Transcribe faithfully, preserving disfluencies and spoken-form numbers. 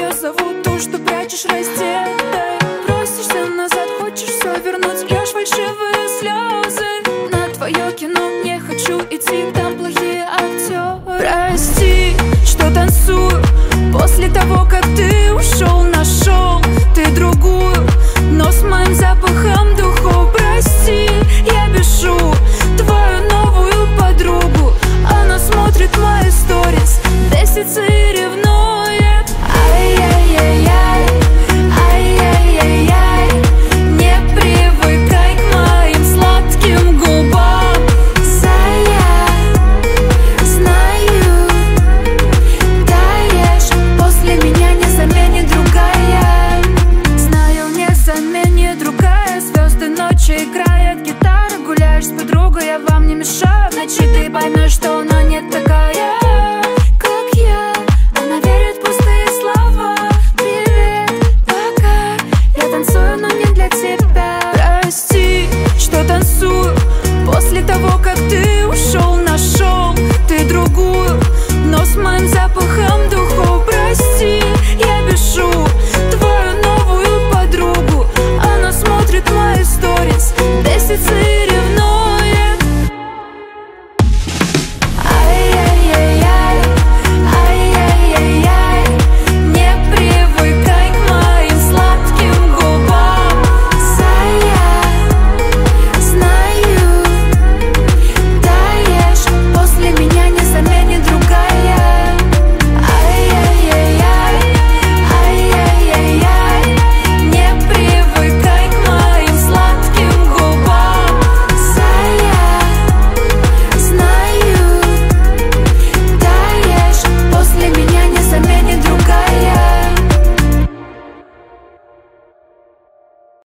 тебя зовут, то, что прячешь, раздетой. Просишься назад, хочешь все вернуть, льешь фальшивые слезы на твое кино. Не хочу идти, там плохие актеры. Прости, что танцую после того, как ты